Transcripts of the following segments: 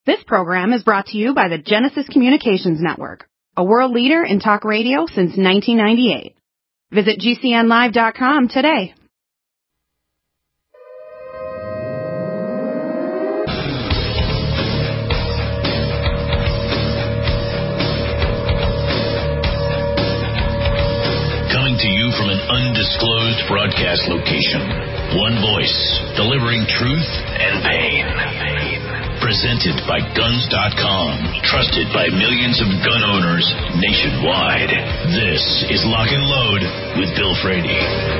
This program is brought to you by the Genesis Communications Network, a world leader in talk radio since 1998. Visit GCNlive.com today. Coming to you from an undisclosed broadcast location. One voice, delivering truth and pain. Presented by Guns.com. Trusted by millions of gun owners nationwide. This is Lock and Load with Bill Frady.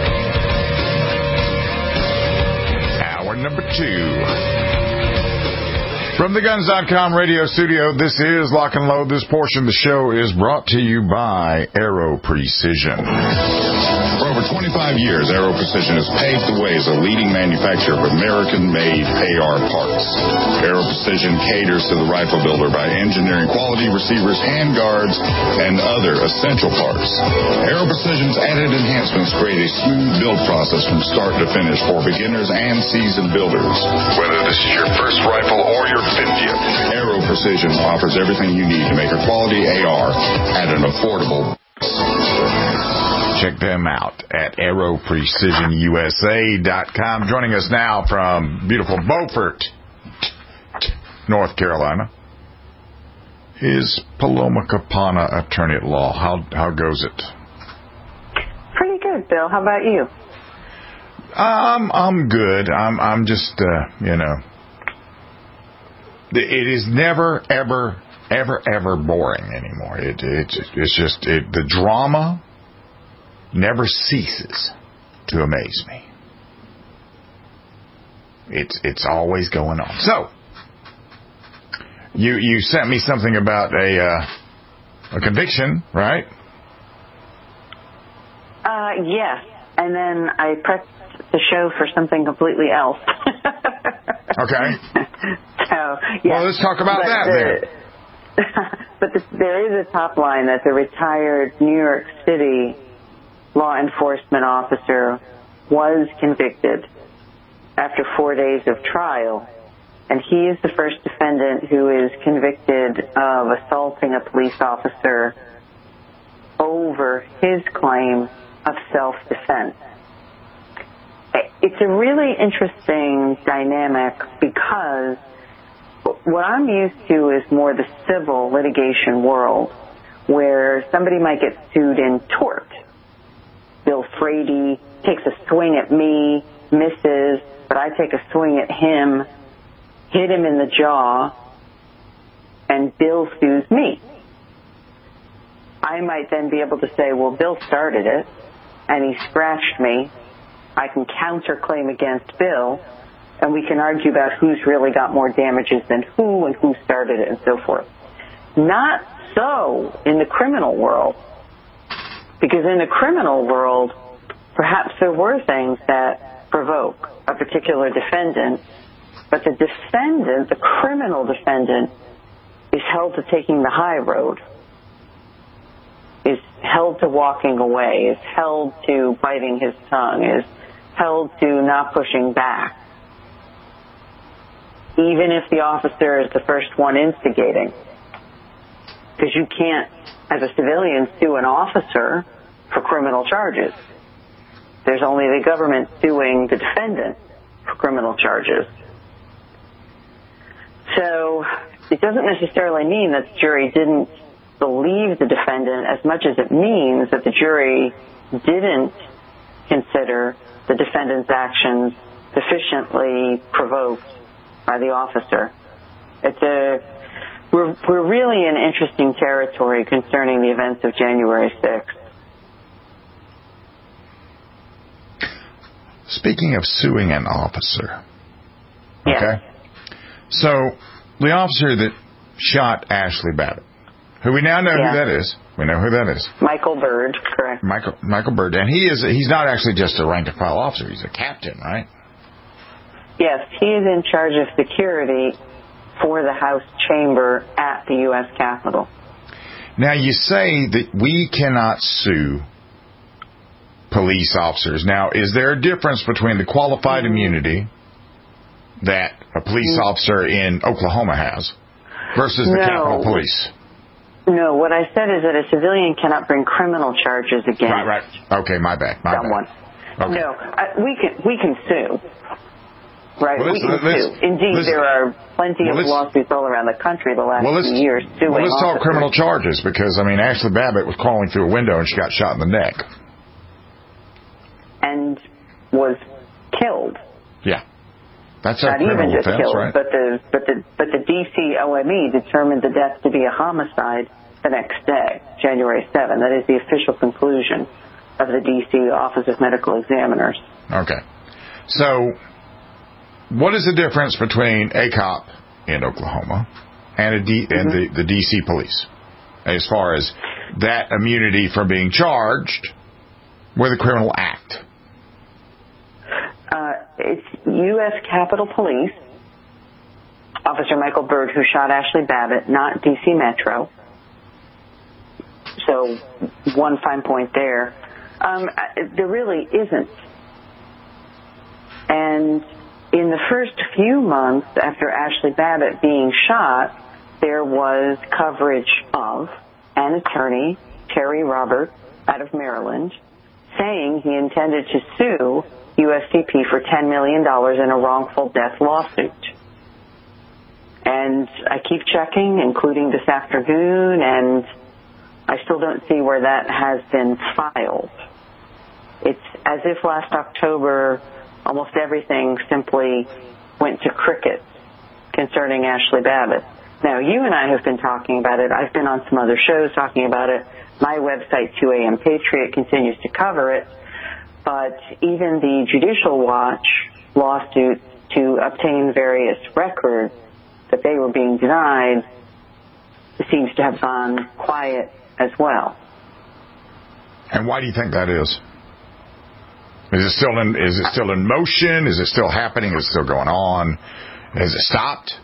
Hour number 2. From the Guns.com radio studio, this is Lock and Load. This portion of the show is brought to you by Aero Precision. For over 25 years, Aero Precision has paved the way as a leading manufacturer of American-made AR parts. Aero Precision caters to the rifle builder by engineering quality receivers, handguards, and other essential parts. Aero Precision's added enhancements create a smooth build process from start to finish for beginners and seasoned builders. Whether this is your first rifle or your 50th, Aero Precision offers everything you need to make a quality AR at an affordable price. Check them out at AeroPrecisionUSA.com. Joining us now from beautiful Beaufort, North Carolina, is Paloma Campana, attorney at law. How goes it? Pretty good, Bill. How about you? I'm good. I'm just it is never ever boring anymore. It's just the drama never ceases to amaze me. It's always going on. So, you sent me something about a conviction, right? Yes. And then I pressed the show for something completely else. Okay. So, yeah. Well, let's talk about that then. But there is a top line that the retired New York City law enforcement officer was convicted after 4 days of trial, and he is the first defendant who is convicted of assaulting a police officer over his claim of self-defense. It's a really interesting dynamic because what I'm used to is more the civil litigation world where somebody might get sued in tort. Bill Frady takes a swing at me, misses, but I take a swing at him, hit him in the jaw, and Bill sues me. I might then be able to say, well, Bill started it, and he scratched me. I can counterclaim against Bill, and we can argue about who's really got more damages than who and who started it and so forth. Not so in the criminal world. Because in the criminal world, perhaps there were things that provoke a particular defendant, but the defendant, the criminal defendant, is held to taking the high road, is held to walking away, is held to biting his tongue, is held to not pushing back, even if the officer is the first one instigating. Because you can't, as a civilian, sue an officer for criminal charges. There's only the government suing the defendant for criminal charges. So it doesn't necessarily mean that the jury didn't believe the defendant as much as it means that the jury didn't consider the defendant's actions sufficiently provoked by the officer. We're really in interesting territory concerning the events of January 6th. Speaking of suing an officer, yes. Okay? So, the officer that shot Ashley Babbitt, who we now know who that is. We know who that is. Michael Byrd, correct. Michael Byrd. And he's not actually just a rank-and-file officer. He's a captain, right? Yes, he is in charge of security for the House chamber at the U.S. Capitol. Now, you say that we cannot sue police officers. Now, is there a difference between the qualified immunity that a police officer in Oklahoma has versus the Capitol Police. No, what I said is that a civilian cannot bring criminal charges against Right. Okay, my bad. someone. Okay. No, we can sue. Right, well, we can sue. Indeed, there are plenty of lawsuits all around the country the last few years suing let's talk officers. criminal charges, because, I mean, Ashley Babbitt was crawling through a window and she got shot in the neck. And was killed. Yeah. That's a Not even criminal just offense, killed, right? but the D.C. OME determined the death to be a homicide the next day, January 7th. That is the official conclusion of the D.C. Office of Medical Examiners. Okay. So, what is the difference between a cop in Oklahoma and the D.C. police as far as that immunity from being charged with a criminal act? It's U.S. Capitol Police, Officer Michael Byrd, who shot Ashley Babbitt, not D.C. Metro. So, one fine point there. There really isn't. And in the first few months after Ashley Babbitt being shot, there was coverage of an attorney, Terry Roberts, out of Maryland, saying he intended to sue USCP for $10 million in a wrongful death lawsuit. And I keep checking, including this afternoon, and I still don't see where that has been filed. It's as if last October almost everything simply went to cricket concerning Ashley Babbitt. Now, you and I have been talking about it. I've been on some other shows talking about it. My website, 2AM Patriot, continues to cover it. But even the Judicial Watch lawsuit to obtain various records that they were being denied seems to have gone quiet as well. And why do you think that is? Is it still in motion? Is it still happening? Is it still going on? Has it stopped?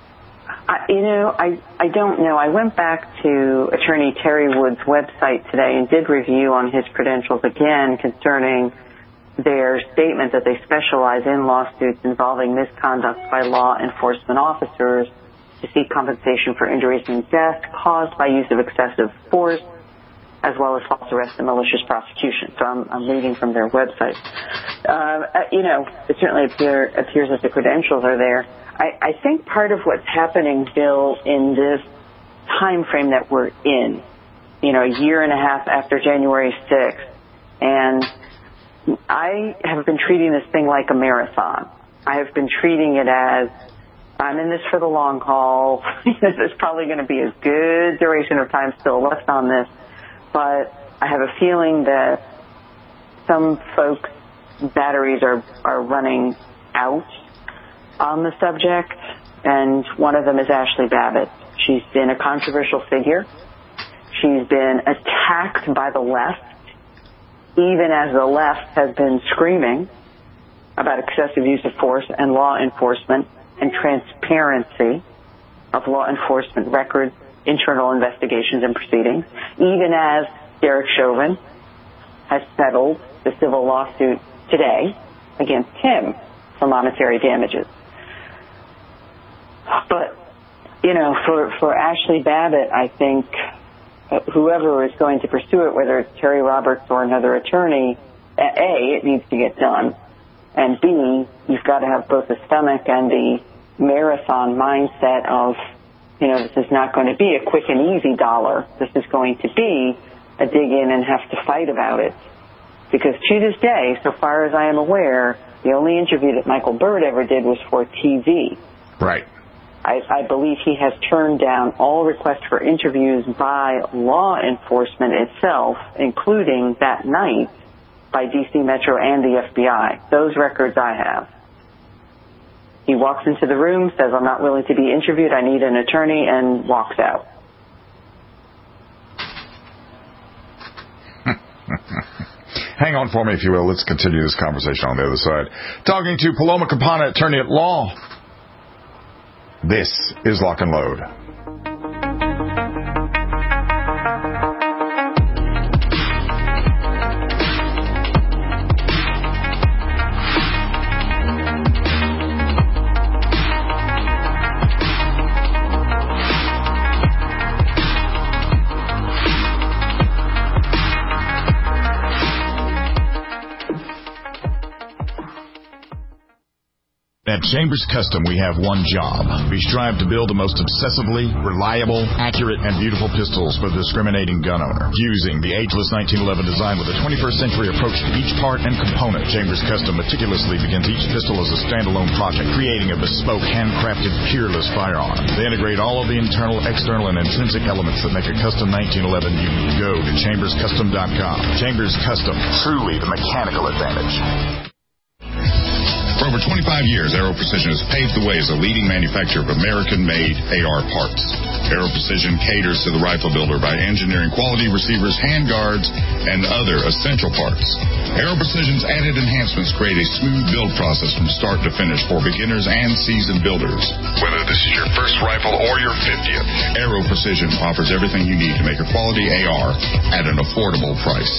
I don't know. I went back to Attorney Terry Wood's website today and did review on his credentials again concerning their statement that they specialize in lawsuits involving misconduct by law enforcement officers to seek compensation for injuries and death caused by use of excessive force, as well as false arrest and malicious prosecution. So I'm reading from their website. It certainly appears that the credentials are there. I think part of what's happening, Bill, in this time frame that we're in, a year and a half after January 6th, and I have been treating this thing like a marathon. I have been treating it as I'm in this for the long haul. There's probably going to be a good duration of time still left on this, but I have a feeling that some folks' batteries are running out on the subject, and one of them is Ashley Babbitt. She's been a controversial figure. She's been attacked by the left, even as the left has been screaming about excessive use of force and law enforcement and transparency of law enforcement records, internal investigations and proceedings, even as Derek Chauvin has settled the civil lawsuit today against him for monetary damages. But, for Ashley Babbitt, I think whoever is going to pursue it, whether it's Terry Roberts or another attorney, A, it needs to get done, and B, you've got to have both the stomach and the marathon mindset of, this is not going to be a quick and easy dollar. This is going to be a dig in and have to fight about it. Because to this day, so far as I am aware, the only interview that Michael Byrd ever did was for TV. Right. I believe he has turned down all requests for interviews by law enforcement itself, including that night by D.C. Metro and the FBI. Those records I have. He walks into the room, says, I'm not willing to be interviewed, I need an attorney, and walks out. Hang on for me, if you will. Let's continue this conversation on the other side. Talking to Paloma Campana, attorney at law. This is Lock and Load. At Chambers Custom, we have one job. We strive to build the most obsessively reliable, accurate, and beautiful pistols for the discriminating gun owner. Fusing the ageless 1911 design with a 21st century approach to each part and component, Chambers Custom meticulously begins each pistol as a standalone project, creating a bespoke, handcrafted, peerless firearm. They integrate all of the internal, external, and intrinsic elements that make a custom 1911 unique. Go to chamberscustom.com. Chambers Custom, truly the mechanical advantage. For over 25 years, Aero Precision has paved the way as a leading manufacturer of American-made AR parts. Aero Precision caters to the rifle builder by engineering quality receivers, handguards, and other essential parts. Aero Precision's added enhancements create a smooth build process from start to finish for beginners and seasoned builders. Whether this is your first rifle or your 50th, Aero Precision offers everything you need to make a quality AR at an affordable price.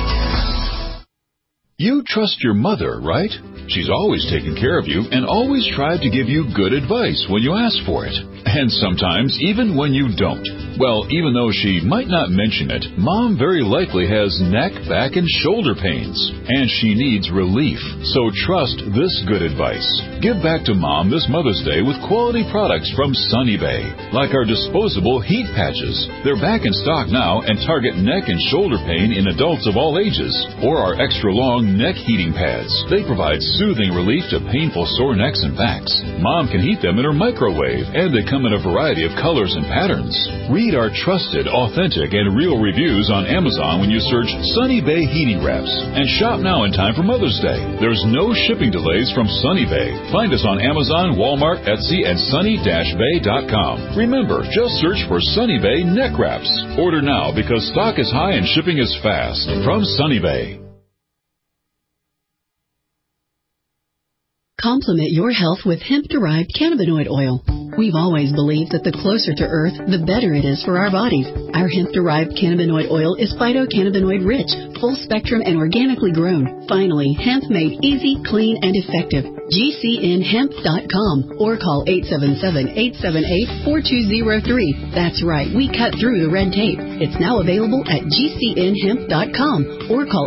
You trust your mother, right? She's always taken care of you and always tried to give you good advice when you ask for it. And sometimes even when you don't. Well, even though she might not mention it, Mom very likely has neck, back, and shoulder pains. And she needs relief. So trust this good advice. Give back to Mom this Mother's Day with quality products from Sunny Bay. Like our disposable heat patches. They're back in stock now and target neck and shoulder pain in adults of all ages. Or our extra long neck heating pads. They provide soothing relief to painful sore necks and backs. Mom can heat them in her microwave, and they come in a variety of colors and patterns. Read our trusted, authentic, and real reviews on Amazon when you search Sunny Bay Heating Wraps. And shop now in time for Mother's Day. There's no shipping delays from Sunny Bay. Find us on Amazon, Walmart, Etsy, and sunny-bay.com. Remember, just search for Sunny Bay Neck Wraps. Order now because stock is high and shipping is fast. From Sunny Bay. Complement your health with hemp-derived cannabinoid oil. We've always believed that the closer to Earth, the better it is for our bodies. Our hemp-derived cannabinoid oil is phytocannabinoid-rich, full-spectrum, and organically grown. Finally, hemp made easy, clean, and effective. GCNhemp.com or call 877-878-4203. That's right, we cut through the red tape. It's now available at GCNhemp.com or call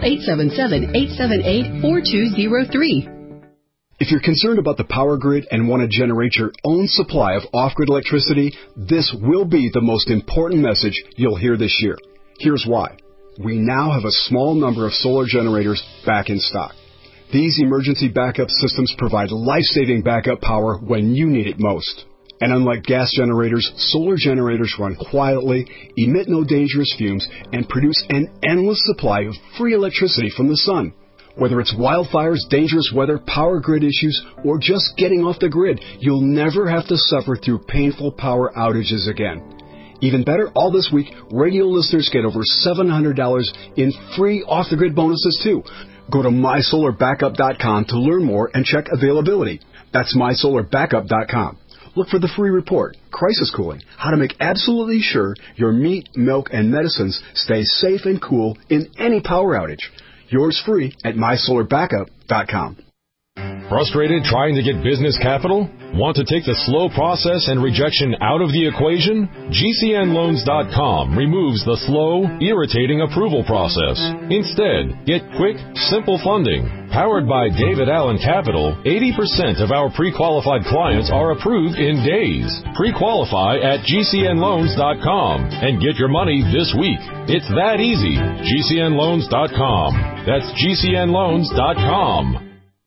877-878-4203. If you're concerned about the power grid and want to generate your own supply of off-grid electricity, this will be the most important message you'll hear this year. Here's why. We now have a small number of solar generators back in stock. These emergency backup systems provide life-saving backup power when you need it most. And unlike gas generators, solar generators run quietly, emit no dangerous fumes, and produce an endless supply of free electricity from the sun. Whether it's wildfires, dangerous weather, power grid issues, or just getting off the grid, you'll never have to suffer through painful power outages again. Even better, all this week, radio listeners get over $700 in free off-the-grid bonuses, too. Go to mysolarbackup.com to learn more and check availability. That's mysolarbackup.com. Look for the free report, Crisis Cooling, how to make absolutely sure your meat, milk, and medicines stay safe and cool in any power outage. Yours free at mysolarbackup.com. Frustrated trying to get business capital? Want to take the slow process and rejection out of the equation? GCNloans.com removes the slow, irritating approval process. Instead, get quick, simple funding. Powered by David Allen Capital, 80% of our pre-qualified clients are approved in days. Pre-qualify at GCNloans.com and get your money this week. It's that easy. GCNloans.com. That's GCNloans.com.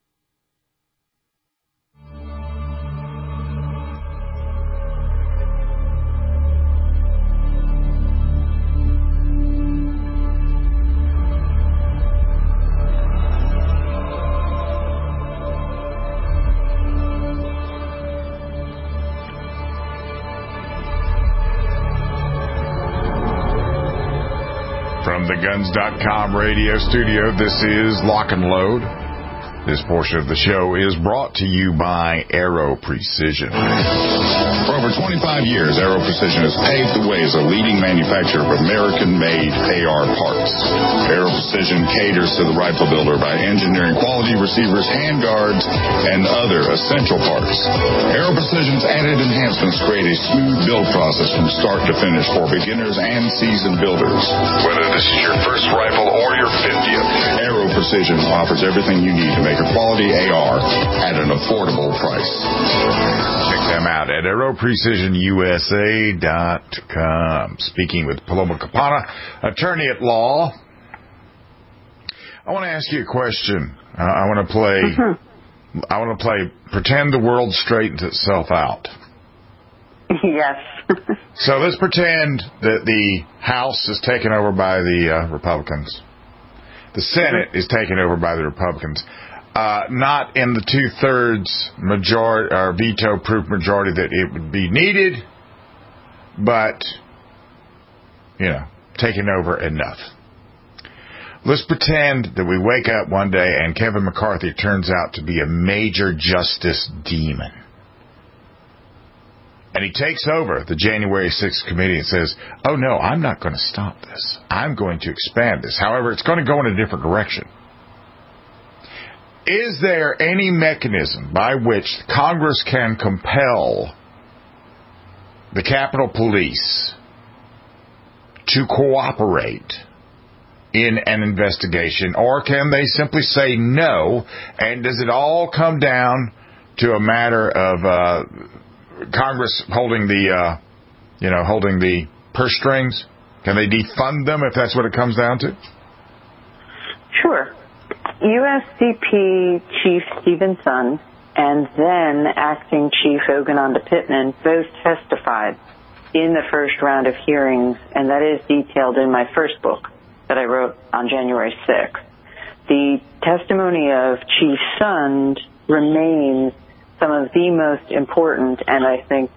From the Guns.com radio studio, this is Lock and Load. This portion of the show is brought to you by Aero Precision. For over over 25 years, Aero Precision has paved the way as a leading manufacturer of American-made AR parts. Aero Precision caters to the rifle builder by engineering quality receivers, handguards, and other essential parts. Aero Precision's added enhancements create a smooth build process from start to finish for beginners and seasoned builders. Whether this is your first rifle or your 50th, Aero Precision offers everything you need to make a quality AR at an affordable price. Check them out at AeroPrecisionUSA.com. Speaking with Paloma Campana, attorney at law. I want to ask you a question. I want to play pretend the world straightens itself out. Yes. So let's pretend that the House is taken over by the Republicans. The Senate is taken over by the Republicans. Not in the 2/3 majority or veto-proof majority that it would be needed, but, taking over enough. Let's pretend that we wake up one day and Kevin McCarthy turns out to be a major justice demon. And he takes over the January 6th committee and says, oh, no, I'm not going to stop this. I'm going to expand this. However, it's going to go in a different direction. Is there any mechanism by which Congress can compel the Capitol Police to cooperate in an investigation, or can they simply say no? And does it all come down to a matter of Congress holding the purse strings? Can they defund them if that's what it comes down to? Sure. USCP Chief Stephen Sund and then Acting Chief Ogunanda Pittman both testified in the first round of hearings, and that is detailed in my first book that I wrote on January 6th. The testimony of Chief Sund remains some of the most important and, I think,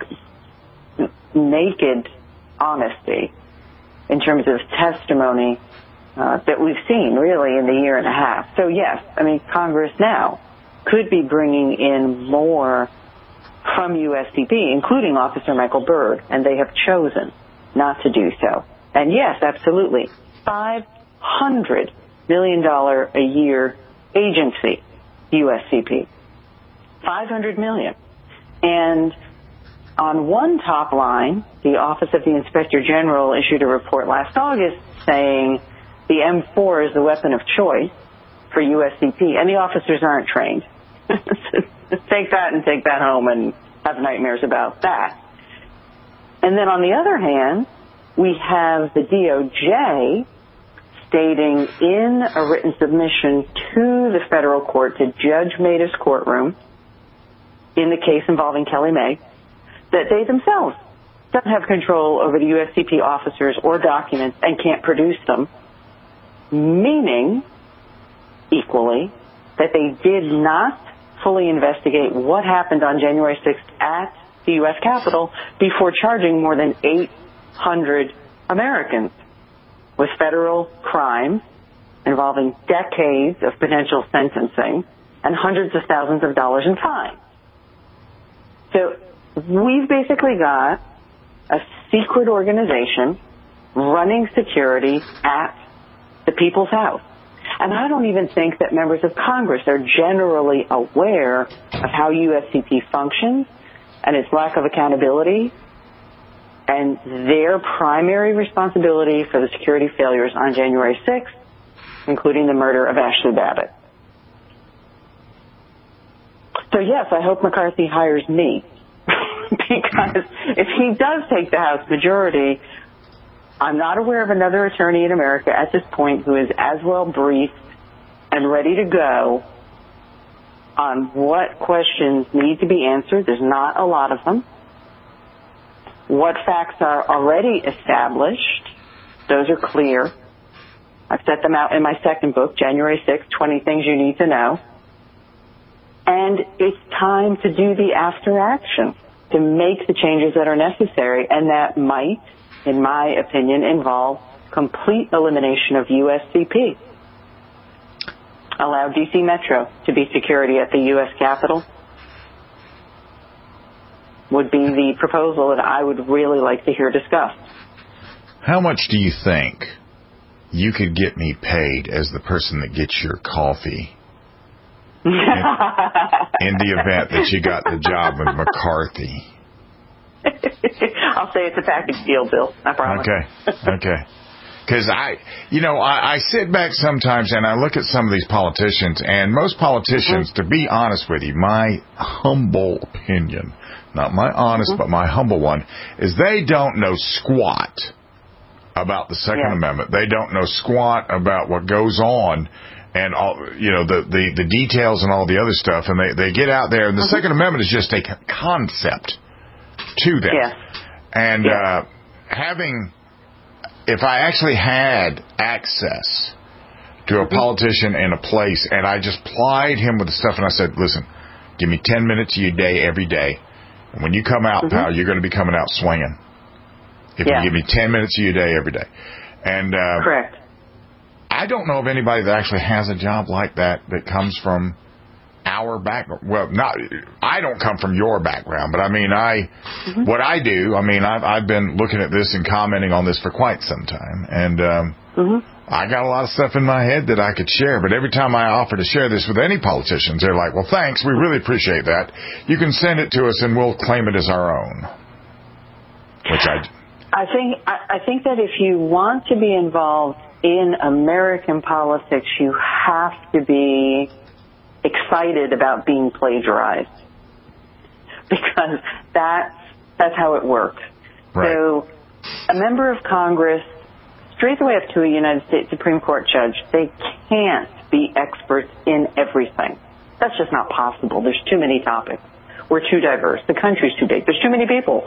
naked honesty in terms of testimony that we've seen, really, in the year and a half. So, yes, Congress now could be bringing in more from USCP, including Officer Michael Byrd, and they have chosen not to do so. And, yes, absolutely, $500 million a year agency, USCP. $500 million. And on one top line, the Office of the Inspector General issued a report last August saying the M4 is the weapon of choice for USCP, and the officers aren't trained. Take that home and have nightmares about that. And then on the other hand, we have the DOJ stating in a written submission to the federal court, to Judge Maida's courtroom, in the case involving Kelly May, that they themselves don't have control over the USCP officers or documents and can't produce them, meaning, equally, that they did not fully investigate what happened on January 6th at the U.S. Capitol before charging more than 800 Americans with federal crimes involving decades of potential sentencing and hundreds of thousands of dollars in fines. So we've basically got a secret organization running security at the People's House. And I don't even think that members of Congress are generally aware of how USCP functions and its lack of accountability and their primary responsibility for the security failures on January 6th, including the murder of Ashley Babbitt. So, yes, I hope McCarthy hires me, because if he does take the House majority, I'm not aware of another attorney in America at this point who is as well briefed and ready to go on what questions need to be answered. There's not a lot of them. What facts are already established, those are clear. I've set them out in my second book, January 6th, 20 Things You Need to Know. And it's time to do the after action, to make the changes that are necessary, and that might, in my opinion, involve complete elimination of USCP. Allow D.C. Metro to be security at the U.S. Capitol. would be the proposal that I would really like to hear discussed. How much do you think you could get me paid as the person that gets your coffee in the event that you got the job with McCarthy? I'll say it's a package deal, Bill. I promise. Okay. Because I sit back sometimes and I look at some of these politicians, and most politicians, to be honest with you, my humble opinion, not my honest, but my humble one, is they don't know squat about the Second Amendment. They don't know squat about what goes on and all, the details and all the other stuff, and they get out there, and the Second Amendment is just a concept to them. Yeah. And if I actually had access to a politician in a place, and I just plied him with the stuff, and I said, listen, give me 10 minutes of your day every day, and when you come out, pal, you're going to be coming out swinging. If you give me 10 minutes of your day every day. And correct. I don't know of anybody that actually has a job like that comes from our background. Well, I don't come from your background, but I mean, what I do, I mean, I've been looking at this and commenting on this for quite some time, and I got a lot of stuff in my head that I could share, but every time I offer to share this with any politicians, they're like, well, thanks, we really appreciate that. You can send it to us and we'll claim it as our own. Which I think that if you want to be involved in American politics, you have to be excited about being plagiarized, because that's how it works. Right. So a member of Congress, straight the way up to a United States Supreme Court judge, they can't be experts in everything. That's just not possible. There's too many topics. We're too diverse. The country's too big. There's too many people.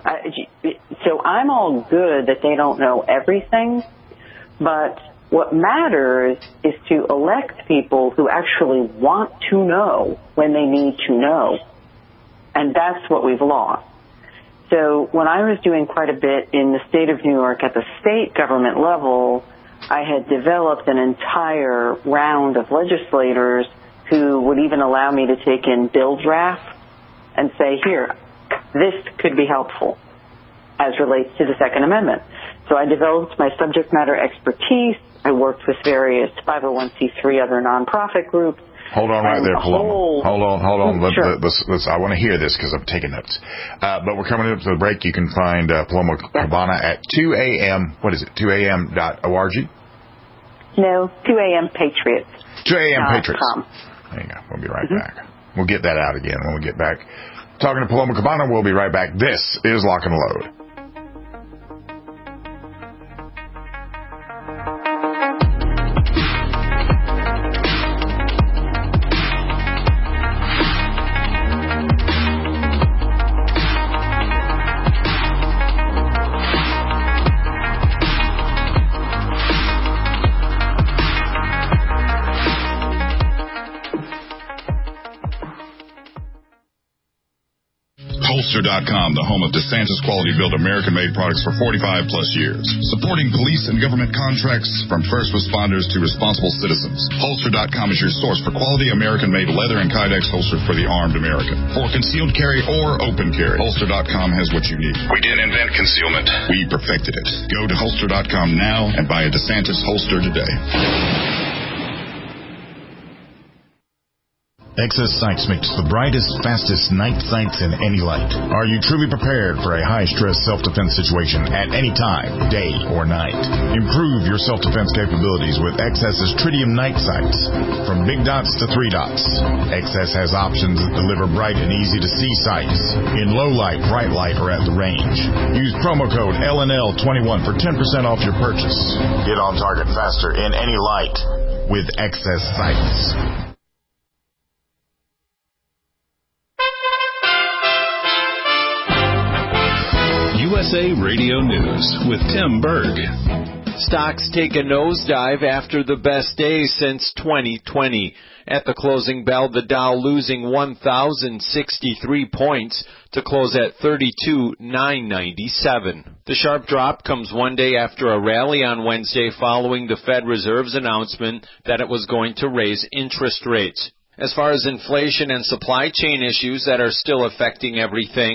So I'm all good that they don't know everything, but what matters is to elect people who actually want to know when they need to know. And that's what we've lost. So when I was doing quite a bit in the state of New York at the state government level, I had developed an entire round of legislators who would even allow me to take in bill drafts and say, here, this could be helpful as relates to the Second Amendment. So I developed my subject matter expertise. I worked with various 501c3 other nonprofit groups. Hold on right there, Paloma. Hold on. Sure. Let's, I want to hear this because I'm taking notes. But we're coming up to the break. You can find Paloma Cabana at 2 a.m. What is it? 2am.org? No, 2am Patriots. 2am Patriots. There you go. We'll be right back. We'll get that out again when we get back. Talking to Paloma Cabana, we'll be right back. This is Lock and Load. Holster.com, the home of DeSantis quality built American-made products for 45 plus years. Supporting police and government contracts from first responders to responsible citizens. Holster.com is your source for quality American-made leather and Kydex holsters for the armed American. For concealed carry or open carry, Holster.com has what you need. We didn't invent concealment. We perfected it. Go to Holster.com now and buy a DeSantis holster today. Excess Sights makes the brightest, fastest night sights in any light. Are you truly prepared for a high-stress self-defense situation at any time, day or night? Improve your self-defense capabilities with XS's Tritium night sights. From big dots to 3 dots, XS has options that deliver bright and easy-to-see sights in low light, bright light, or at the range. Use promo code LNL21 for 10% off your purchase. Get on target faster in any light with XS Sights. USA Radio News with Tim Berg. Stocks take a nosedive after the best day since 2020. At the closing bell, the Dow losing 1,063 points to close at 32,997. The sharp drop comes one day after a rally on Wednesday following the Fed Reserve's announcement that it was going to raise interest rates. As far as inflation and supply chain issues that are still affecting everything,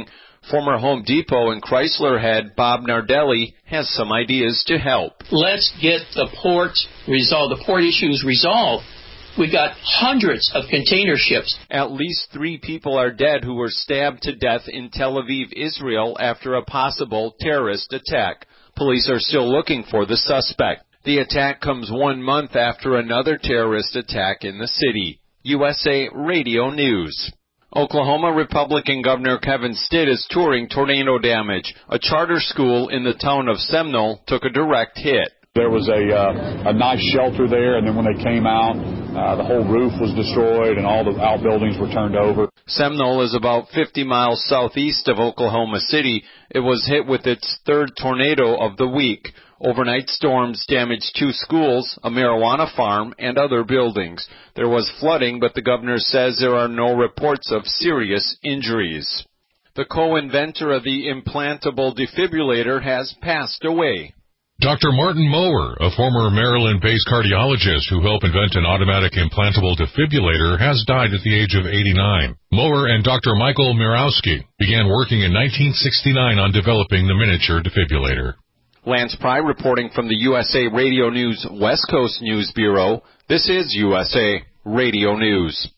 Former Home Depot and Chrysler head Bob Nardelli has some ideas to help. Let's get the ports resolved, the port issues resolved. We've got hundreds of container ships. At least 3 people are dead who were stabbed to death in Tel Aviv, Israel, after a possible terrorist attack. Police are still looking for the suspect. The attack comes 1 month after another terrorist attack in the city. USA Radio News. Oklahoma Republican Governor Kevin Stitt is touring tornado damage. A charter school in the town of Semnol took a direct hit. There was a nice shelter there, and then when they came out, the whole roof was destroyed and all the outbuildings were turned over. Semnol is about 50 miles southeast of Oklahoma City. It was hit with its 3rd tornado of the week. Overnight storms damaged 2 schools, a marijuana farm, and other buildings. There was flooding, but the governor says there are no reports of serious injuries. The co-inventor of the implantable defibrillator has passed away. Dr. Martin Mower, a former Maryland-based cardiologist who helped invent an automatic implantable defibrillator, has died at the age of 89. Mower and Dr. Michael Mirowski began working in 1969 on developing the miniature defibrillator. Lance Pry reporting from the USA Radio News West Coast News Bureau. This is USA Radio News.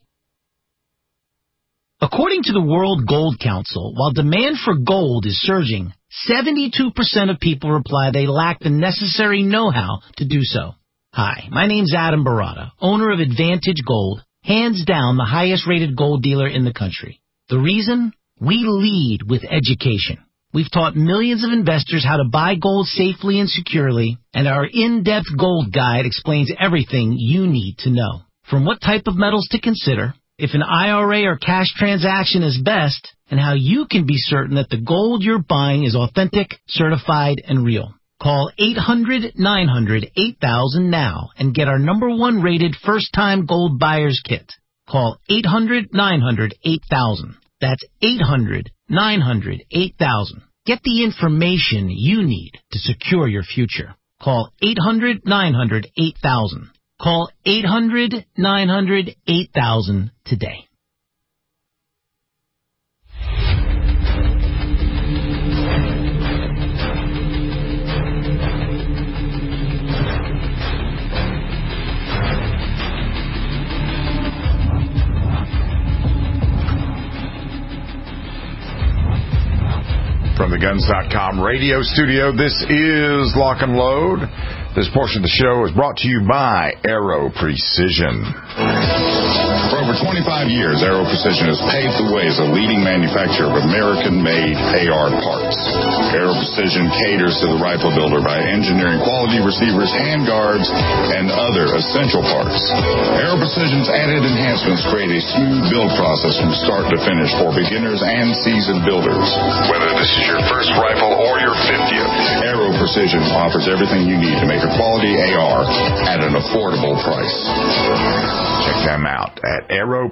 According to the World Gold Council, while demand for gold is surging, 72% of people reply they lack the necessary know-how to do so. Hi, my name's Adam Barata, owner of Advantage Gold, hands down the highest-rated gold dealer in the country. The reason? We lead with education. We've taught millions of investors how to buy gold safely and securely, and our in-depth gold guide explains everything you need to know. From what type of metals to consider, if an IRA or cash transaction is best, and how you can be certain that the gold you're buying is authentic, certified, and real. Call 800-900-8000 now and get our #1 rated first-time gold buyer's kit. Call 800-900-8000. That's 800-900-8000. Get the information you need to secure your future. Call 800-900-8000. Call 800-900-8000 today. From the Guns.com radio studio, this is Lock and Load. This portion of the show is brought to you by Aero Precision. For over 25 years, Aero Precision has paved the way as a leading manufacturer of American-made AR parts. Aero Precision caters to the rifle builder by engineering quality receivers, handguards, and other essential parts. Aero Precision's added enhancements create a smooth build process from start to finish for beginners and seasoned builders. Whether this is your first rifle or your 50th, Aero Precision offers everything you need to make a quality AR at an affordable price. Check them out at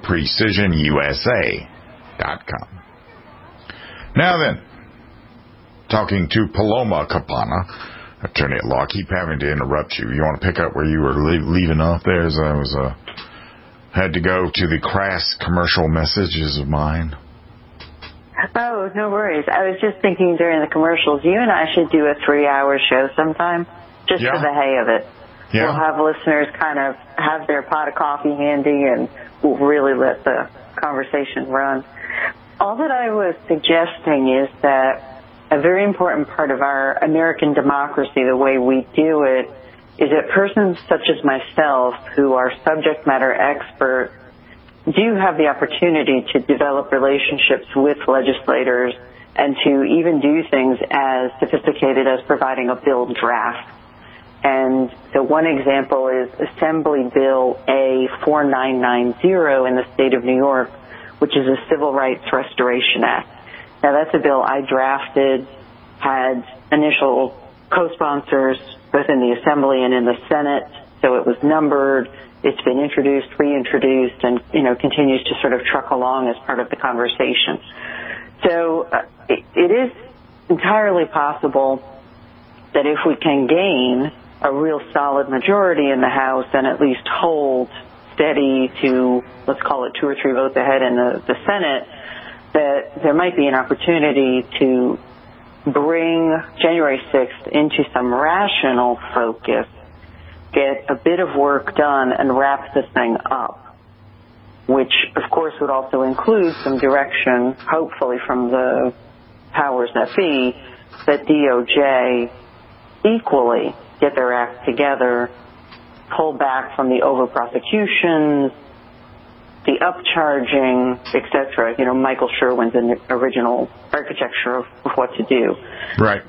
AeroPrecisionUSA.com. Now then, talking to Paloma Capana, attorney at law. Keep having to interrupt you. You want to pick up where you were leaving off there? As I was had to go to the crass commercial messages of mine. Oh, no worries. I was just thinking during the commercials, you and I should do a 3-hour show sometime, just for the hay of it. Yeah. We'll have listeners kind of have their pot of coffee handy, and we'll really let the conversation run. All that I was suggesting is that a very important part of our American democracy, the way we do it, is that persons such as myself, who are subject matter experts, do have the opportunity to develop relationships with legislators and to even do things as sophisticated as providing a bill draft. And so one example is Assembly Bill A4990 in the state of New York, which is a Civil Rights Restoration Act. Now, that's a bill I drafted, had initial co-sponsors both in the Assembly and in the Senate, so it was numbered. It's been introduced, reintroduced, and, continues to sort of truck along as part of the conversation. So it is entirely possible that if we can gain a real solid majority in the House and at least hold steady to, let's call it 2 or 3 votes ahead in the Senate, that there might be an opportunity to bring January 6th into some rational focus, get a bit of work done, and wrap this thing up, which, of course, would also include some direction, hopefully from the powers that be, that DOJ equally get their act together, pull back from the over-prosecutions, the upcharging, etc. You know, Michael Sherwin's original architecture of what to do. Right.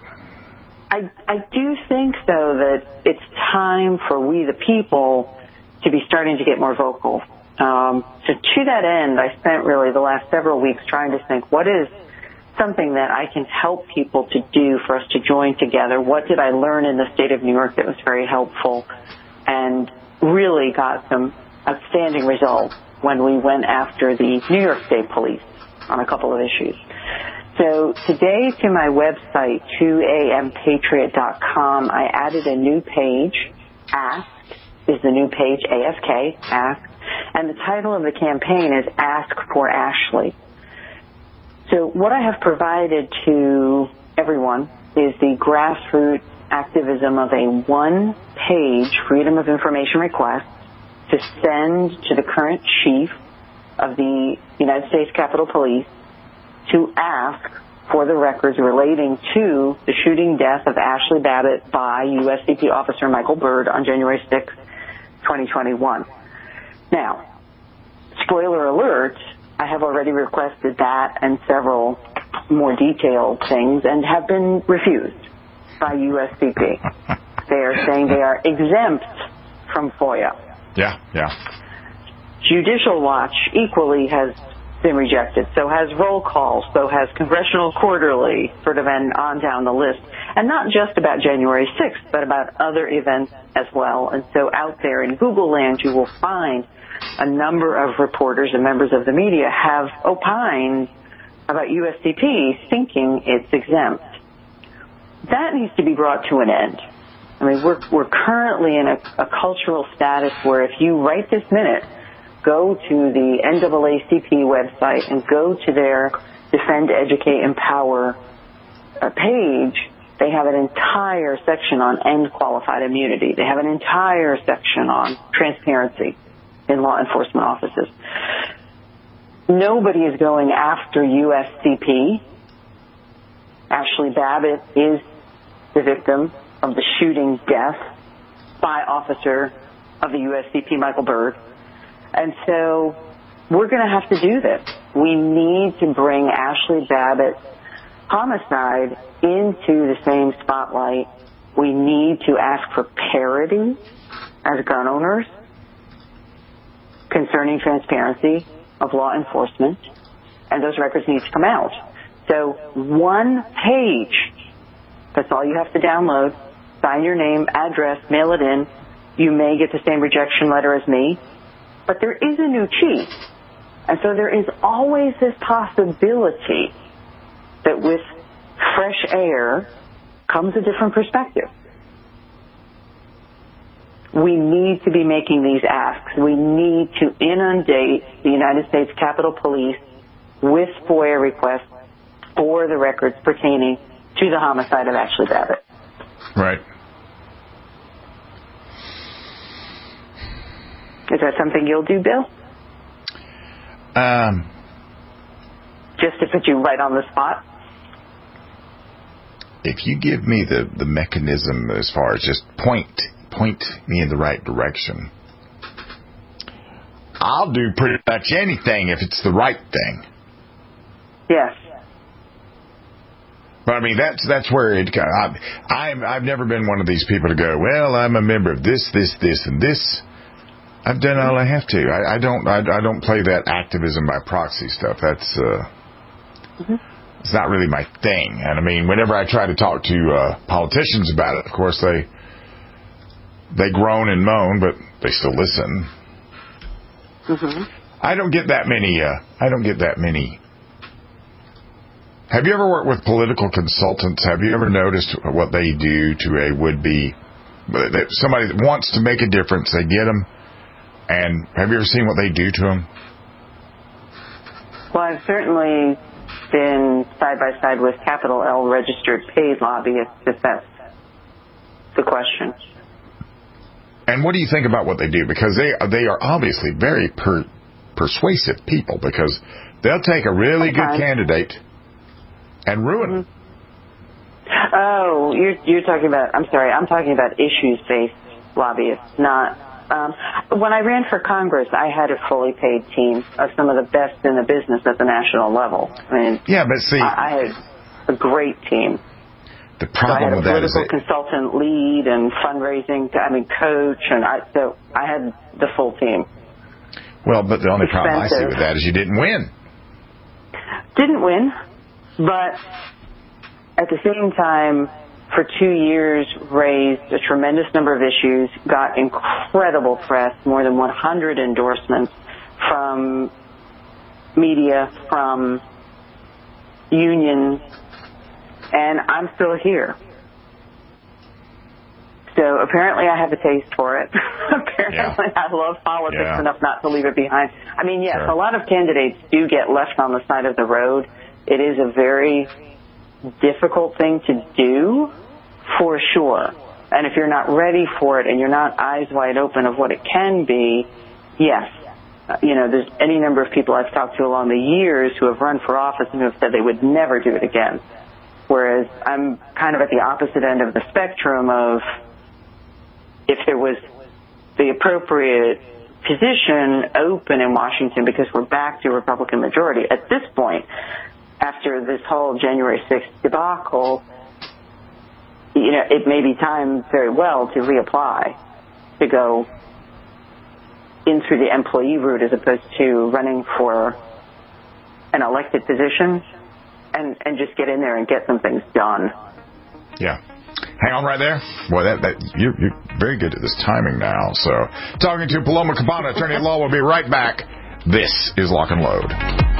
I do think, though, that it's time for we, the people, to be starting to get more vocal. So to that end, I spent really the last several weeks trying to think, what is something that I can help people to do for us to join together? What did I learn in the state of New York that was very helpful and really got some outstanding results when we went after the New York State Police on a couple of issues? So today to my website, 2ampatriot.com, I added a new page. Ask is the new page, ASK, Ask. And the title of the campaign is Ask for Ashley. So what I have provided to everyone is the grassroots activism of a one-page Freedom of Information request to send to the current chief of the United States Capitol Police to ask for the records relating to the shooting death of Ashley Babbitt by USCP Officer Michael Byrd on January 6, 2021. Now, spoiler alert, I have already requested that and several more detailed things and have been refused by USCP. They are saying they are exempt from FOIA. Yeah. Judicial Watch equally has been rejected. So has Roll Call. So has Congressional Quarterly, sort of, and on down the list. And not just about January 6th, but about other events as well. And so out there in Google land, you will find a number of reporters and members of the media have opined about USCP thinking it's exempt. That needs to be brought to an end. I mean, we're currently in a cultural status where if you right this minute go to the NAACP website and go to their Defend, Educate, Empower page, they have an entire section on end qualified immunity. They have an entire section on transparency in law enforcement offices. Nobody is going after USCP. Ashley Babbitt is the victim of the shooting death by officer of the USCP, Michael Byrd. And so we're going to have to do this. We need to bring Ashley Babbitt's homicide into the same spotlight. We need to ask for parity as gun owners concerning transparency of law enforcement, and those records need to come out. So one page, that's all you have to download, sign your name, address, mail it in. You may get the same rejection letter as me, but there is a new chief. And so there is always this possibility that with fresh air comes a different perspective. We need to be making these asks. We need to inundate the United States Capitol Police with FOIA requests for the records pertaining to the homicide of Ashley Babbitt. Right. Is that something you'll do, Bill? Just to put you right on the spot? If you give me the mechanism as far as just point me in the right direction, I'll do pretty much anything if it's the right thing. Yes. But I mean, that's where it. I've never been one of these people to go, well, I'm a member of this, and this. I've done all I have to. I don't play that activism by proxy stuff. That's it's not really my thing. And I mean, whenever I try to talk to politicians about it, of course they groan and moan, but they still listen. Mm-hmm. I don't get that many. Have you ever worked with political consultants? Have you ever noticed what they do to a would-be somebody that wants to make a difference? They get them, and have you ever seen what they do to them? Well, I've certainly been side by side with capital L registered paid lobbyists, if that's the question. And what do you think about what they do? Because they are obviously very persuasive people, because they'll take a really good candidate and ruin them. Oh, you're talking about, I'm sorry, I'm talking about issues-based lobbyists, not, when I ran for Congress, I had a fully paid team of some of the best in the business at the national level. I mean, yeah, but see, I had a great team. The problem with that is I had a political consultant lead and fundraising, coach, and so I had the full team. Well, but the only problem I see with that is you didn't win. Didn't win, but at the same time, for 2 years, raised a tremendous number of issues, got incredible press, more than 100 endorsements from media, from unions, and I'm still here. So apparently I have a taste for it. Apparently I love politics enough not to leave it behind. I mean, yes, a lot of candidates do get left on the side of the road. It is a very difficult thing to do, for sure. And if you're not ready for it and you're not eyes wide open of what it can be, yes. There's any number of people I've talked to along the years who have run for office and who have said they would never do it again. Whereas I'm kind of at the opposite end of the spectrum of, if there was the appropriate position open in Washington, because we're back to a Republican majority at this point, after this whole January 6th debacle, it may be time very well to reapply, to go in through the employee route as opposed to running for an elected position and just get in there and get some things done. Yeah. Hang on right there. Boy, you're very good at this timing now. So, talking to Paloma Cabana, attorney at law. We'll be right back. This is Lock and Load.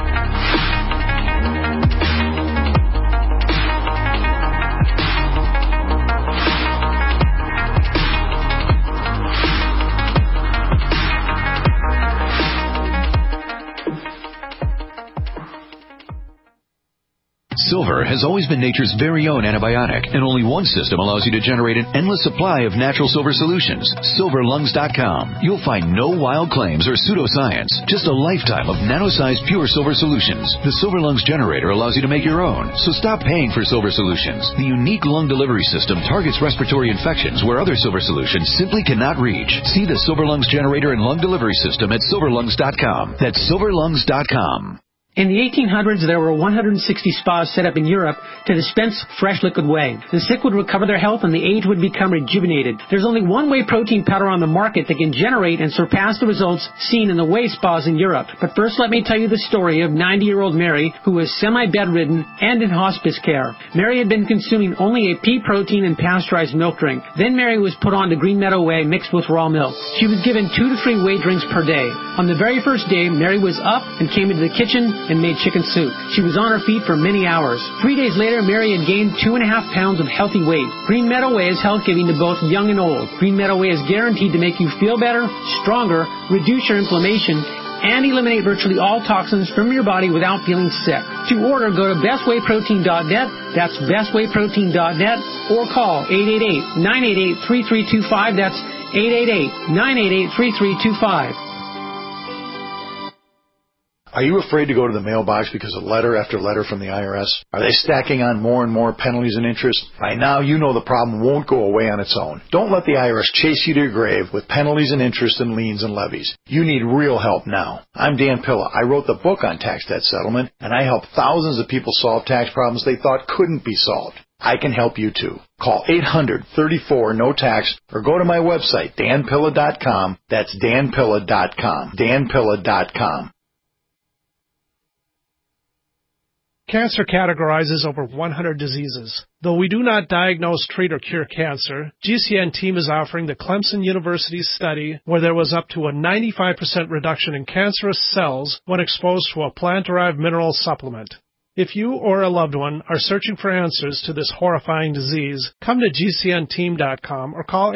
Silver has always been nature's very own antibiotic, and only one system allows you to generate an endless supply of natural silver solutions. SilverLungs.com. You'll find no wild claims or pseudoscience, just a lifetime of nano-sized pure silver solutions. The Silver Lungs generator allows you to make your own, so stop paying for silver solutions. The unique lung delivery system targets respiratory infections where other silver solutions simply cannot reach. See the Silver Lungs generator and lung delivery system at SilverLungs.com. That's SilverLungs.com. In the 1800s, there were 160 spas set up in Europe to dispense fresh liquid whey. The sick would recover their health and the aged would become rejuvenated. There's only one whey protein powder on the market that can generate and surpass the results seen in the whey spas in Europe. But first, let me tell you the story of 90-year-old Mary, who was semi-bedridden and in hospice care. Mary had been consuming only a pea protein and pasteurized milk drink. Then Mary was put on to Green Meadow Whey mixed with raw milk. She was given 2 to 3 whey drinks per day. On the very first day, Mary was up and came into the kitchen and made chicken soup. She was on her feet for many hours. 3 days later, Mary had gained 2.5 pounds of healthy weight. Green Meadow Whey is health-giving to both young and old. Green Meadow Whey is guaranteed to make you feel better, stronger, reduce your inflammation, and eliminate virtually all toxins from your body without feeling sick. To order, go to bestwayprotein.net. That's bestwayprotein.net, or call 888-988-3325. That's 888-988-3325. Are you afraid to go to the mailbox because of letter after letter from the IRS? Are they stacking on more and more penalties and interest? By now, you know the problem won't go away on its own. Don't let the IRS chase you to your grave with penalties and interest and liens and levies. You need real help now. I'm Dan Pilla. I wrote the book on tax debt settlement, and I help thousands of people solve tax problems they thought couldn't be solved. I can help you too. Call 800-34-NO-TAX or go to my website, danpilla.com. That's danpilla.com. danpilla.com. Cancer categorizes over 100 diseases. Though we do not diagnose, treat, or cure cancer, GCN team is offering the Clemson University study where there was up to a 95% reduction in cancerous cells when exposed to a plant-derived mineral supplement. If you or a loved one are searching for answers to this horrifying disease, come to GCNteam.com or call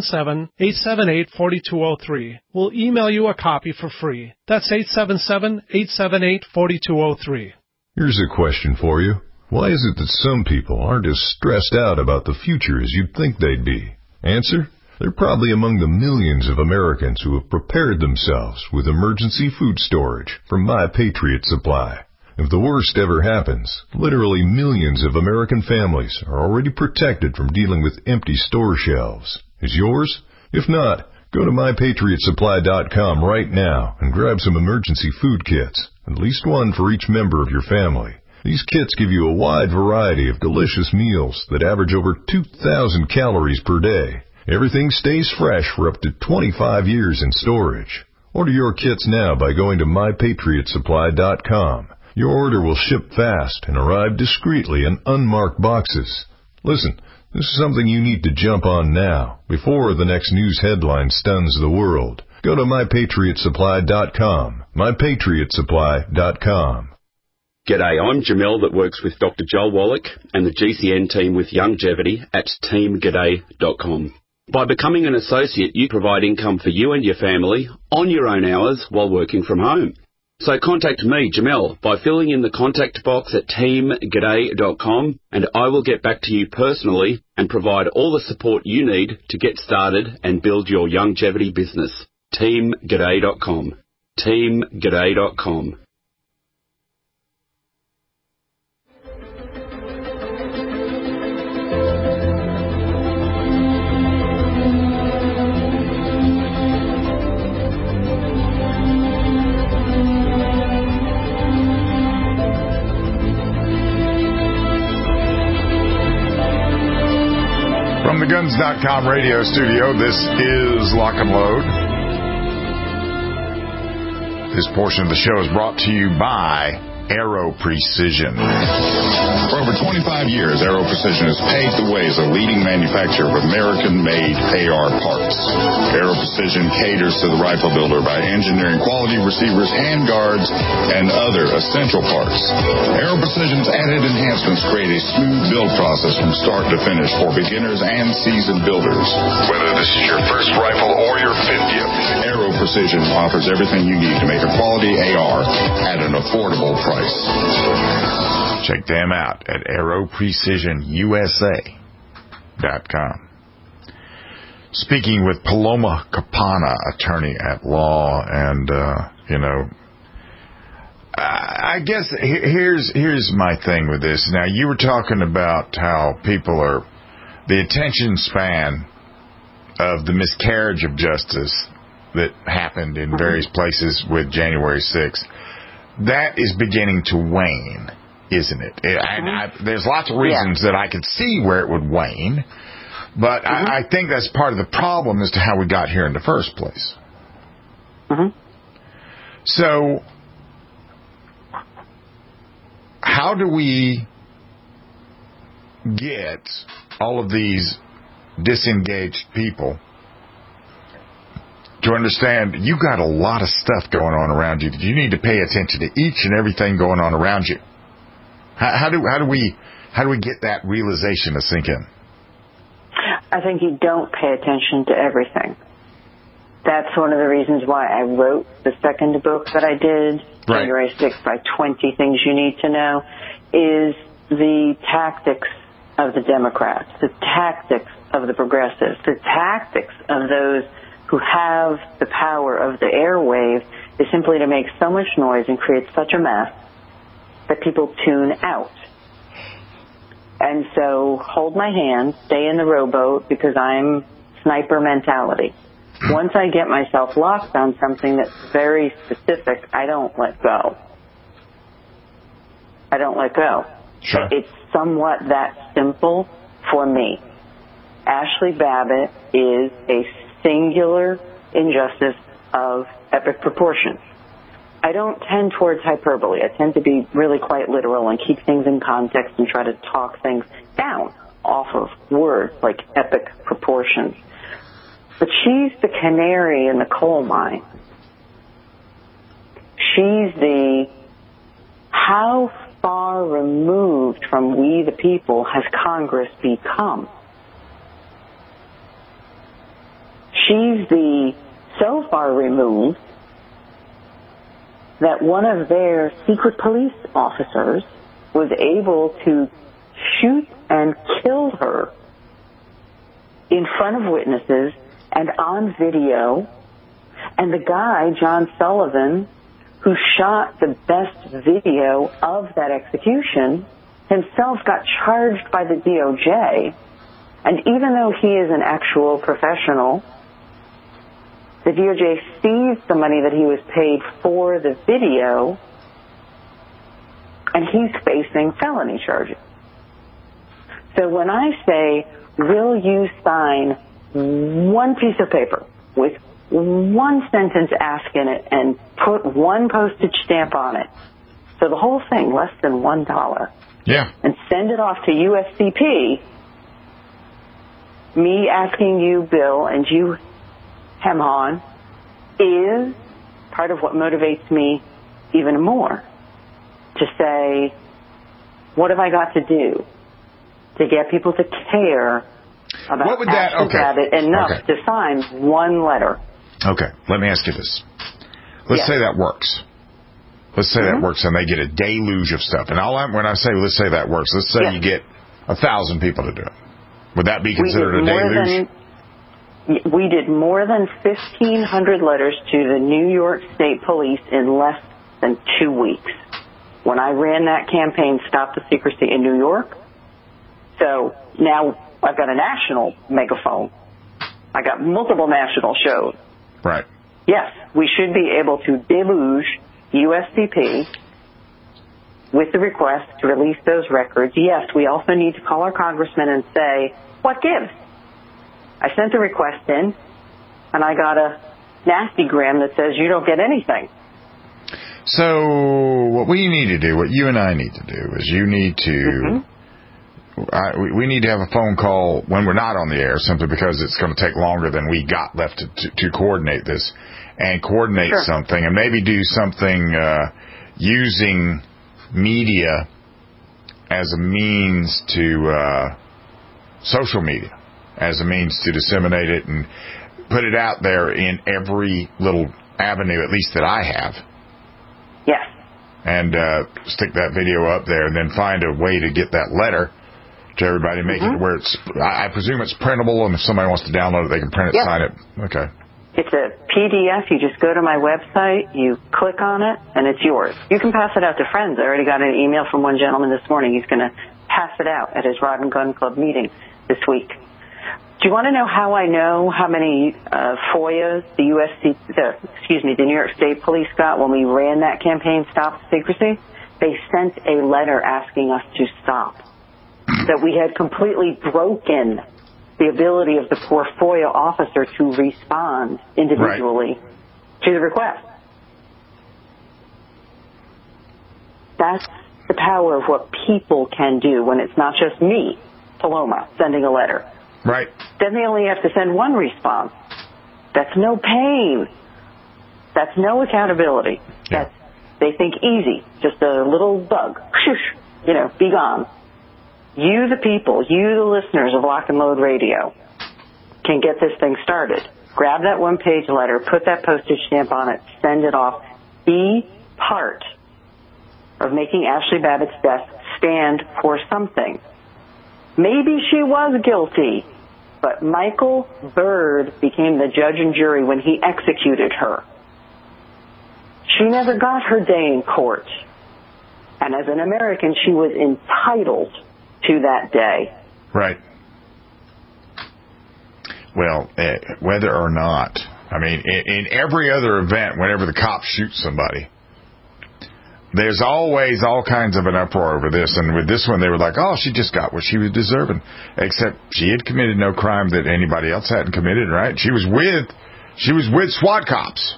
877-878-4203. We'll email you a copy for free. That's 877-878-4203. Here's a question for you. Why is it that some people aren't as stressed out about the future as you'd think they'd be? Answer? They're probably among the millions of Americans who have prepared themselves with emergency food storage from My Patriot Supply. If the worst ever happens, literally millions of American families are already protected from dealing with empty store shelves. Is yours? If not, go to MyPatriotSupply.com right now and grab some emergency food kits, at least one for each member of your family. These kits give you a wide variety of delicious meals that average over 2,000 calories per day. Everything stays fresh for up to 25 years in storage. Order your kits now by going to MyPatriotSupply.com. Your order will ship fast and arrive discreetly in unmarked boxes. Listen, this is something you need to jump on now, before the next news headline stuns the world. Go to MyPatriotSupply.com. MyPatriotSupply.com. G'day, I'm Jamel that works with Dr. Joel Wallach and the GCN team with Longevity at teamg'day.com. By becoming an associate, you provide income for you and your family on your own hours while working from home. So contact me, Jamel, by filling in the contact box at teamg'day.com, and I will get back to you personally and provide all the support you need to get started and build your longevity business. teamg'day.com. teamg'day.com. From the Guns.com radio studio, this is Lock and Load. This portion of the show is brought to you by Aero Precision. For over 25 years, Aero Precision has paved the way as a leading manufacturer of American-made AR parts. Aero Precision caters to the rifle builder by engineering quality receivers, handguards, and other essential parts. Aero Precision's added enhancements create a smooth build process from start to finish for beginners and seasoned builders. Whether this is your first rifle or your 50th, Aero Precision offers everything you need to make a quality AR at an affordable price. Check them out at AeroPrecisionUSA.com. Speaking with Paloma Capana, attorney at law, and I guess here's my thing with this. Now, you were talking about how people are the attention span of the miscarriage of justice that happened in various places with January 6th. That is beginning to wane, isn't it? There's lots of reasons that I could see where it would wane, but I think that's part of the problem as to how we got here in the first place. So, how do we get all of these disengaged people to understand you got a lot of stuff going on around you that you need to pay attention to each and everything going on around you? How do we get that realization to sink in? I think you don't pay attention to everything. That's one of the reasons why I wrote the second book that I did, January 6th, by 20 Things You Need to Know, is the tactics of the Democrats, the tactics of the progressives, the tactics of those who have the power of the airwave is simply to make so much noise and create such a mess that people tune out. And so hold my hand, stay in the rowboat, because I'm sniper mentality. Once I get myself locked on something that's very specific, I don't let go. I don't let go. Sure. It's somewhat that simple for me. Ashley Babbitt is a singular injustice of epic proportions. I don't tend towards hyperbole. I tend to be really quite literal and keep things in context and try to talk things down off of words like epic proportions. But she's the canary in the coal mine. She's the how far removed from we the people has Congress become? She's the so far removed that one of their secret police officers was able to shoot and kill her in front of witnesses and on video. And the guy, John Sullivan, who shot the best video of that execution, himself got charged by the DOJ. And even though he is an actual professional, the DOJ seized the money that he was paid for the video, and he's facing felony charges. So when I say, will you sign one piece of paper with one sentence ask in it and put one postage stamp on it, so the whole thing less than $1, yeah, and send it off to USCP, me asking you, Bill, and you, Hemhon, is part of what motivates me even more to say, what have I got to do to get people to care about it enough to sign one letter? Okay, let me ask you this. Let's say that works. Let's say that works and they get a deluge of stuff. And when I say let's say that works, let's say you get 1,000 people to do it. Would that be considered a deluge? We did more than 1,500 letters to the New York State Police in less than 2 weeks. When I ran that campaign, Stop the Secrecy, in New York. So now I've got a national megaphone. I got multiple national shows. Right. Yes, we should be able to deluge USCP with the request to release those records. Yes, we also need to call our congressman and say, what gives? I sent a request in, and I got a nastygram that says you don't get anything. So what we need to do, what you and I need to do, is you need to... we need to have a phone call when we're not on the air, simply because it's going to take longer than we got left to coordinate this, and coordinate something, and maybe do something using media as a means to social media, as a means to disseminate it and put it out there in every little avenue, at least that I have. Yes. And stick that video up there, and then find a way to get that letter to everybody, make it where it's, I presume it's printable, and if somebody wants to download it, they can print it, sign it. Okay. It's a PDF. You just go to my website, you click on it, and it's yours. You can pass it out to friends. I already got an email from one gentleman this morning. He's going to pass it out at his Rod and Gun Club meeting this week. Do you want to know how I know how many FOIAs the New York State Police got when we ran that campaign, Stop the Secrecy? They sent a letter asking us to stop. That we had completely broken the ability of the poor FOIA officer to respond individually to the request. That's the power of what people can do when it's not just me, Paloma, sending a letter. Right. Then they only have to send one response. That's no pain. That's no accountability. That's, they think easy, just a little bug. Be gone. You, the people, you, the listeners of Lock and Load Radio, can get this thing started. Grab that one-page letter, put that postage stamp on it, send it off. Be part of making Ashley Babbitt's death stand for something. Maybe she was guilty, but Michael Byrd became the judge and jury when he executed her. She never got her day in court. And as an American, she was entitled to that day. Right. Well, whether or not, I mean, in every other event, whenever the cops shoot somebody, there's always all kinds of an uproar over this. And with this one, they were like, oh, she just got what she was deserving. Except she had committed no crime that anybody else hadn't committed, right? She was with SWAT cops.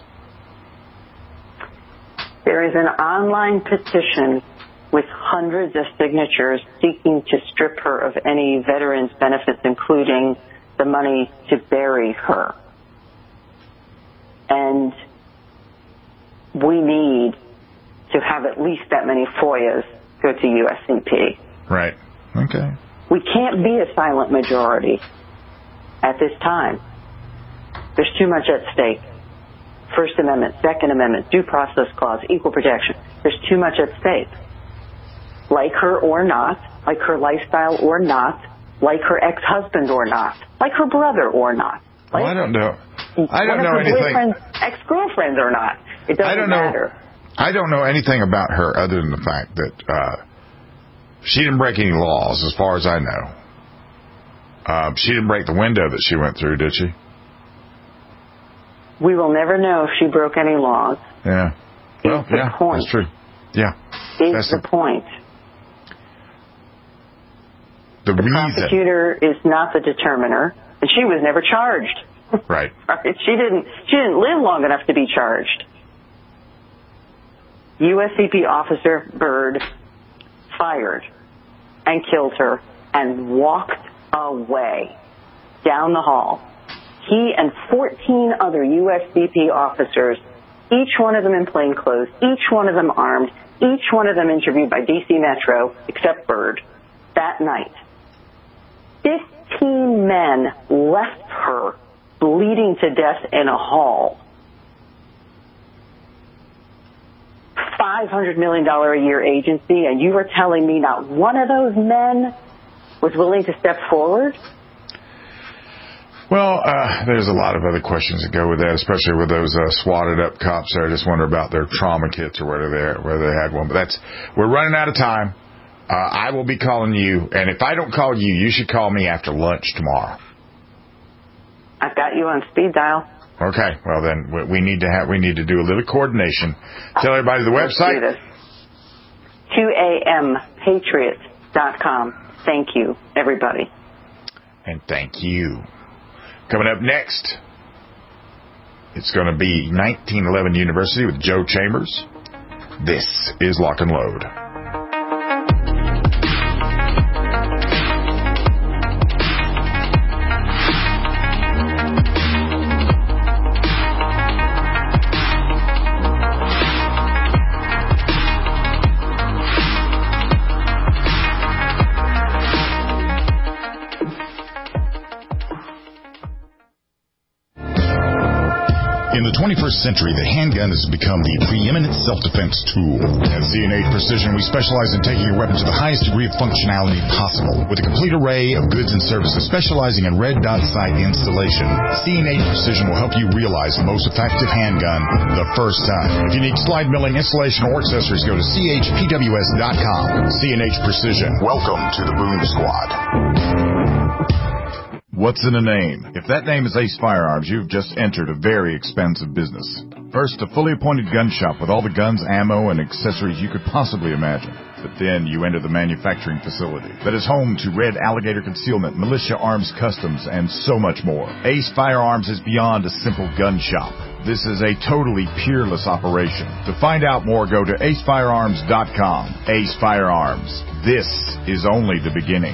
There is an online petition with hundreds of signatures seeking to strip her of any veterans' benefits, including the money to bury her. And we need to have at least that many FOIAs go to USCP. Right. Okay. We can't be a silent majority at this time. There's too much at stake. First Amendment, Second Amendment, Due Process Clause, Equal Protection. There's too much at stake. Like her or not, like her lifestyle or not, like her ex-husband or not, like her brother or not. Like I don't know. I don't one know of her anything. boyfriend's ex-girlfriends or not. It doesn't matter. I don't know anything about her other than the fact that she didn't break any laws, as far as I know. She didn't break the window that she went through, did she? We will never know if she broke any laws. Yeah. Well, yeah, point. that's true. Yeah. That's the point. The prosecutor is not the determiner, and she was never charged. Right. She didn't live long enough to be charged. USCP Officer Byrd fired and killed her and walked away down the hall. He and 14 other USCP officers, each one of them in plain clothes, each one of them armed, each one of them interviewed by DC Metro, except Byrd, that night. 15 men left her bleeding to death in a hall. $500 million a year agency, and you were telling me not one of those men was willing to step forward? Well, there's a lot of other questions that go with that, especially with those swatted up cops there. I just wonder about their trauma kits or whether they had one. But we're running out of time. I will be calling you, and if I don't call you, you should call me after lunch tomorrow. I've got you on speed dial. Okay. Well, then we need to do a little coordination. Tell everybody the website. Let's do this. 2ampatriots.com. Thank you, everybody. And thank you. Coming up next, it's going to be 1911 University with Joe Chambers. This is Lock and Load. In the 21st century, the handgun has become the preeminent self-defense tool. At C&H Precision, we specialize in taking your weapon to the highest degree of functionality possible. With a complete array of goods and services specializing in red dot sight installation, C&H Precision will help you realize the most effective handgun the first time. If you need slide milling, installation, or accessories, go to chpws.com. C&H Precision. Welcome to the Boom Squad. What's in a name? If that name is Ace Firearms, you've just entered a very expensive business. First, a fully appointed gun shop with all the guns, ammo, and accessories you could possibly imagine. But then you enter the manufacturing facility that is home to Red Alligator Concealment, Militia Arms Customs, and so much more. Ace Firearms is beyond a simple gun shop. This is a totally peerless operation. To find out more, go to acefirearms.com. Ace Firearms. This is only the beginning.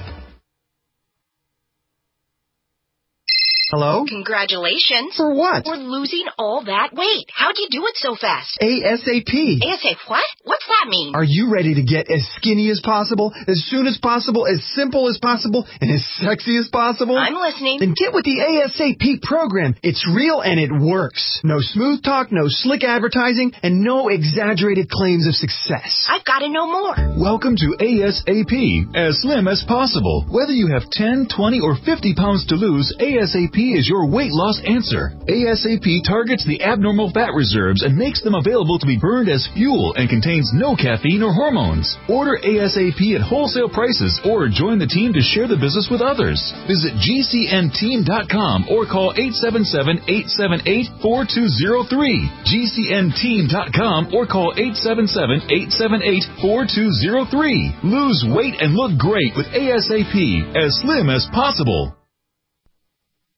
Hello? Congratulations. For what? For losing all that weight. How'd you do it so fast? ASAP. ASAP what? What's that mean? Are you ready to get as skinny as possible, as soon as possible, as simple as possible, and as sexy as possible? I'm listening. Then get with the ASAP program. It's real and it works. No smooth talk, no slick advertising, and no exaggerated claims of success. I've got to know more. Welcome to ASAP, as slim as possible. Whether you have 10, 20, or 50 pounds to lose, ASAP is your weight loss answer. ASAP targets the abnormal fat reserves and makes them available to be burned as fuel and contains no caffeine or hormones. Order ASAP at wholesale prices or join the team to share the business with others. Visit GCNteam.com or call 877-878-4203. GCNteam.com or call 877-878-4203. Lose weight and look great with ASAP, as slim as possible.